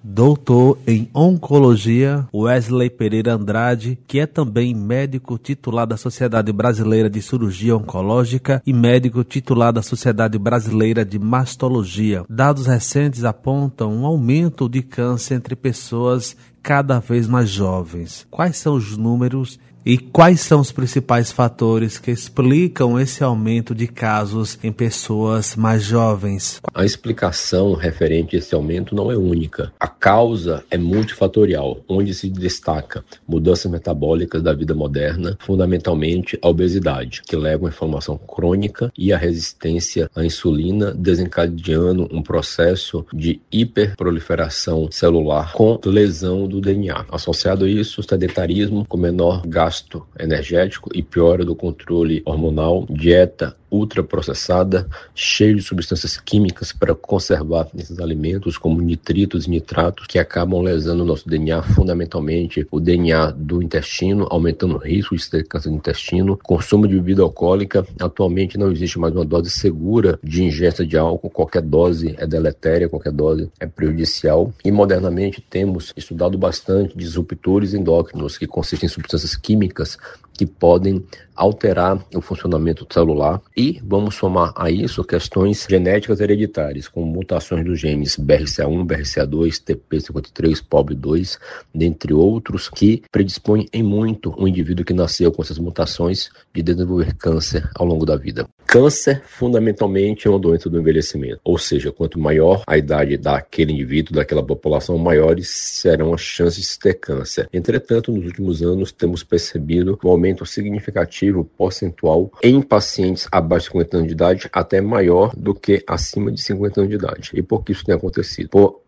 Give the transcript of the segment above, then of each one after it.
Doutor em Oncologia, Wesley Pereira Andrade, que é também médico titular da Sociedade Brasileira de Cirurgia Oncológica e médico titular da Sociedade Brasileira de Mastologia. Dados recentes apontam um aumento de câncer entre pessoas cada vez mais jovens. Quais são os números e quais são os principais fatores que explicam esse aumento de casos em pessoas mais jovens? A explicação referente a esse aumento não é única. A causa é multifatorial, onde se destaca mudanças metabólicas da vida moderna, fundamentalmente a obesidade, que leva à inflamação crônica e à resistência à insulina, desencadeando um processo de hiperproliferação celular com lesão do DNA. Associado a isso, o sedentarismo com menor gasto energético e piora do controle hormonal, dieta ultraprocessada, cheia de substâncias químicas para conservar esses alimentos, como nitritos e nitratos, que acabam lesando o nosso DNA, fundamentalmente o DNA do intestino, aumentando o risco de ter câncer do intestino. Consumo de bebida alcoólica. Atualmente não existe mais uma dose segura de ingesta de álcool. Qualquer dose é deletéria, qualquer dose é prejudicial. E modernamente temos estudado bastante disruptores endócrinos, que consistem em substâncias químicas que podem alterar o funcionamento celular, e vamos somar a isso questões genéticas hereditárias, como mutações dos genes BRCA1, BRCA2, TP53, POB2, dentre outros, que predispõem em muito o indivíduo que nasceu com essas mutações de desenvolver câncer ao longo da vida. Câncer, fundamentalmente, é uma doença do envelhecimento, ou seja, quanto maior a idade daquele indivíduo, daquela população, maiores serão as chances de ter câncer. Entretanto, nos últimos anos, temos percebido um aumento significativo percentual em pacientes abaixo de 50 anos de idade, até maior do que acima de 50 anos de idade. E por que isso tem acontecido?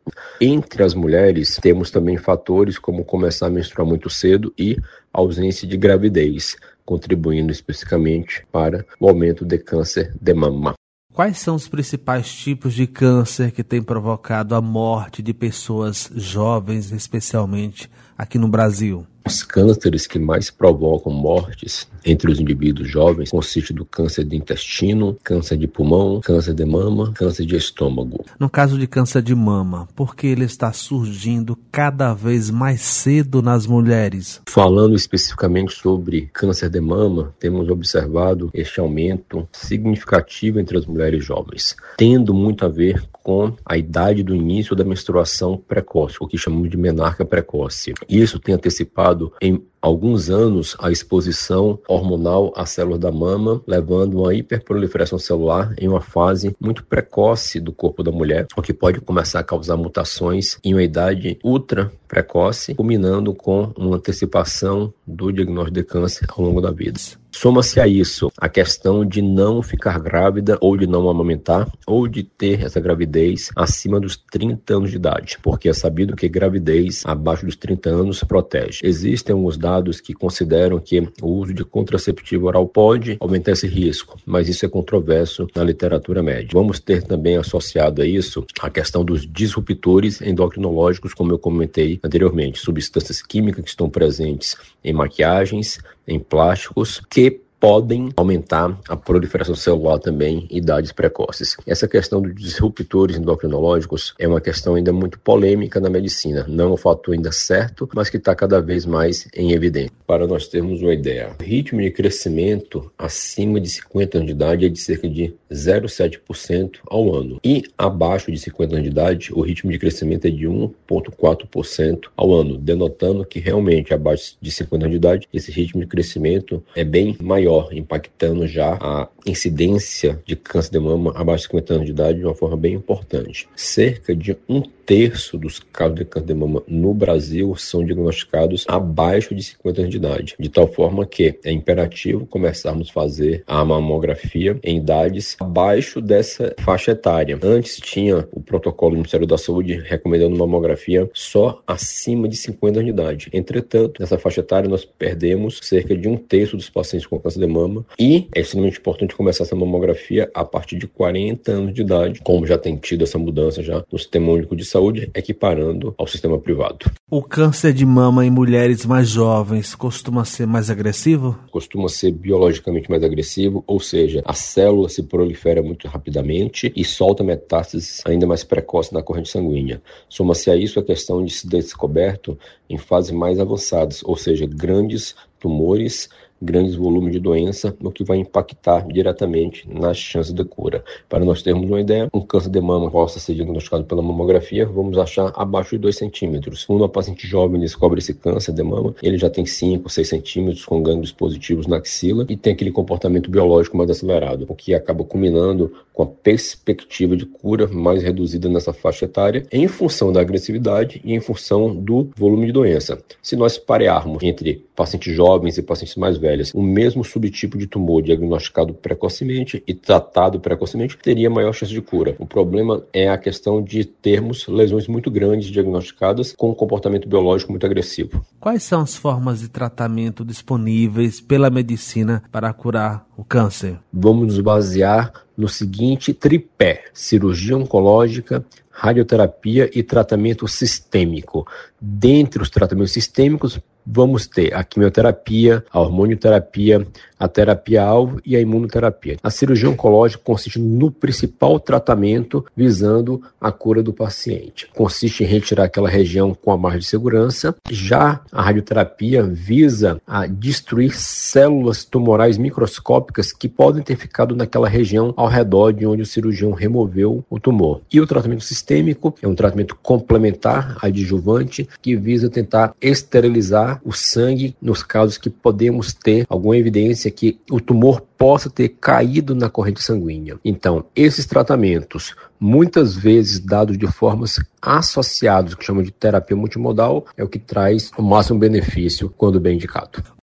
Entre as mulheres, temos também fatores como começar a menstruar muito cedo e ausência de gravidez, contribuindo especificamente para o aumento de câncer de mama. Quais são os principais tipos de câncer que têm provocado a morte de pessoas jovens, especialmente aqui no Brasil? Os cânceres que mais provocam mortes entre os indivíduos jovens consistem do câncer de intestino, câncer de pulmão, câncer de mama, câncer de estômago. No caso de câncer de mama, por que ele está surgindo cada vez mais cedo nas mulheres? Falando especificamente sobre câncer de mama, temos observado este aumento significativo entre as mulheres jovens, tendo muito a ver com a idade do início da menstruação precoce, o que chamamos de menarca precoce. Isso tem antecipado em alguns anos a exposição hormonal às células da mama, levando a uma hiperproliferação celular em uma fase muito precoce do corpo da mulher, o que pode começar a causar mutações em uma idade ultra precoce, culminando com uma antecipação do diagnóstico de câncer ao longo da vida. Soma-se a isso a questão de não ficar grávida ou de não amamentar ou de ter essa gravidez acima dos 30 anos de idade, porque é sabido que gravidez abaixo dos 30 anos protege. Existem alguns dados que consideram que o uso de contraceptivo oral pode aumentar esse risco, mas isso é controverso na literatura médica. Vamos ter também associado a isso a questão dos disruptores endocrinológicos, como eu comentei anteriormente, substâncias químicas que estão presentes em maquiagens, em plásticos, que podem aumentar a proliferação celular também em idades precoces. Essa questão dos disruptores endocrinológicos é uma questão ainda muito polêmica na medicina. Não é um fator ainda certo, mas que está cada vez mais em evidência. Para nós termos uma ideia, o ritmo de crescimento acima de 50 anos de idade é de cerca de 0,7% ao ano. E abaixo de 50 anos de idade, o ritmo de crescimento é de 1,4% ao ano, denotando que realmente abaixo de 50 anos de idade, esse ritmo de crescimento é bem maior, impactando já a incidência de câncer de mama abaixo de 50 anos de idade de uma forma bem importante. Cerca de 1/3 dos casos de câncer de mama no Brasil são diagnosticados abaixo de 50 anos de idade, de tal forma que é imperativo começarmos a fazer a mamografia em idades abaixo dessa faixa etária. Antes tinha o protocolo do Ministério da Saúde recomendando mamografia só acima de 50 anos de idade. Entretanto, nessa faixa etária nós perdemos cerca de 1/3 dos pacientes com câncer câncer de mama, e é extremamente importante começar essa mamografia a partir de 40 anos de idade, como já tem tido essa mudança já no Sistema Único de Saúde, equiparando ao sistema privado. O câncer de mama em mulheres mais jovens costuma ser mais agressivo? Costuma ser biologicamente mais agressivo, ou seja, a célula se prolifera muito rapidamente e solta metástases ainda mais precoces na corrente sanguínea. Soma-se a isso a questão de se descoberto em fases mais avançadas, ou seja, grandes tumores, grandes volumes de doença, o que vai impactar diretamente nas chances de cura. Para nós termos uma ideia, um câncer de mama possa ser diagnosticado pela mamografia, vamos achar abaixo de 2 centímetros. Quando uma paciente jovem descobre esse câncer de mama, ele já tem 5, 6 centímetros com gânglios positivos na axila e tem aquele comportamento biológico mais acelerado, o que acaba culminando com a perspectiva de cura mais reduzida nessa faixa etária, em função da agressividade e em função do volume de doença. Se nós parearmos entre pacientes jovens e pacientes mais velhos, o mesmo subtipo de tumor diagnosticado precocemente e tratado precocemente teria maior chance de cura. O problema é a questão de termos lesões muito grandes diagnosticadas com um comportamento biológico muito agressivo. Quais são as formas de tratamento disponíveis pela medicina para curar o câncer? Vamos nos basear no seguinte tripé: cirurgia oncológica, radioterapia e tratamento sistêmico. Dentre os tratamentos sistêmicos, vamos ter a quimioterapia, a hormonioterapia, a terapia-alvo e a imunoterapia. A cirurgia oncológica consiste no principal tratamento visando a cura do paciente. Consiste em retirar aquela região com a margem de segurança. Já a radioterapia visa a destruir células tumorais microscópicas que podem ter ficado naquela região ao redor de onde o cirurgião removeu o tumor. E o tratamento sistêmico é um tratamento complementar, adjuvante, que visa tentar esterilizar o sangue nos casos que podemos ter alguma evidência que o tumor possa ter caído na corrente sanguínea. Então, esses tratamentos, muitas vezes dados de formas associadas, que chamam de terapia multimodal, é o que traz o máximo benefício quando bem indicado.